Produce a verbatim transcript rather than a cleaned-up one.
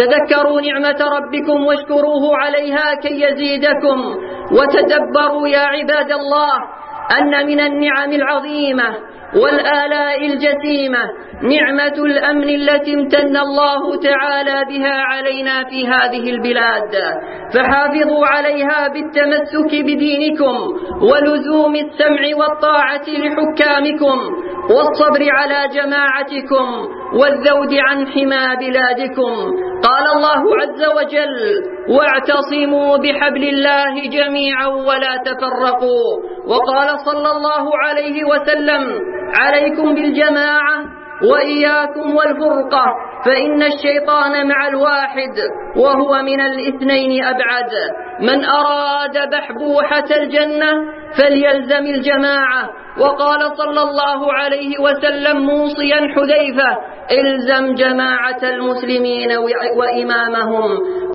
تذكروا نعمة ربكم واشكروه عليها كي يزيدكم، وتدبروا يا عباد الله أن من النعم العظيمة والآلاء الجسيمة نعمة الأمن التي امتن الله تعالى بها علينا في هذه البلاد، فحافظوا عليها بالتمسك بدينكم ولزوم السمع والطاعة لحكامكم والصبر على جماعتكم والذود عن حمى بلادكم. قال الله عز وجل: واعتصموا بحبل الله جميعا ولا تفرقوا. وقال صلى الله عليه وسلم: عليكم بالجماعة وإياكم والفرقة، فإن الشيطان مع الواحد وهو من الاثنين أبعد. من أراد بحبوحة الجنة فليلزم الجماعة. وقال صلى الله عليه وسلم موصيا حذيفة: الزم جماعة المسلمين وإمامهم.